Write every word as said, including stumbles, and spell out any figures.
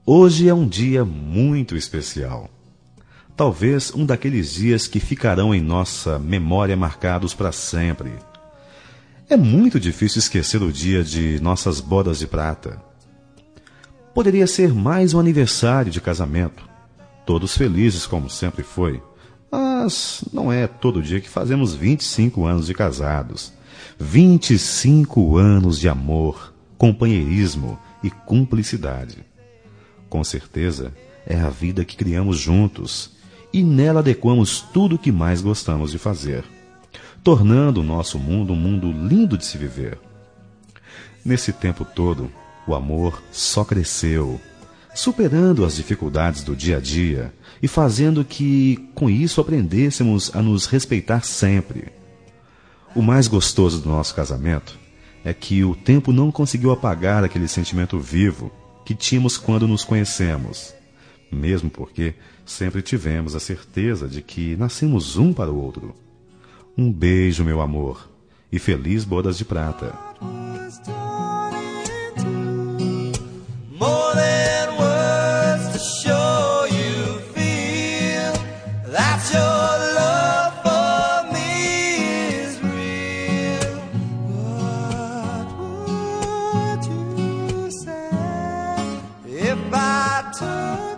Hoje é um dia muito especial. Talvez um daqueles dias que ficarão em nossa memória marcados para sempre. É muito difícil esquecer o dia de nossas bodas de prata. Poderia ser mais um aniversário de casamento, todos felizes como sempre foi, mas não é todo dia que fazemos vinte e cinco anos de casados. vinte e cinco anos de amor, companheirismo e cumplicidade. Com certeza, é a vida que criamos juntos e nela adequamos tudo o que mais gostamos de fazer, tornando o nosso mundo um mundo lindo de se viver. Nesse tempo todo, o amor só cresceu, superando as dificuldades do dia a dia e fazendo que, com isso, aprendêssemos a nos respeitar sempre. O mais gostoso do nosso casamento é que o tempo não conseguiu apagar aquele sentimento vivo que tínhamos quando nos conhecemos, mesmo porque sempre tivemos a certeza de que nascemos um para o outro. Um beijo, meu amor, e feliz bodas de prata. If I turn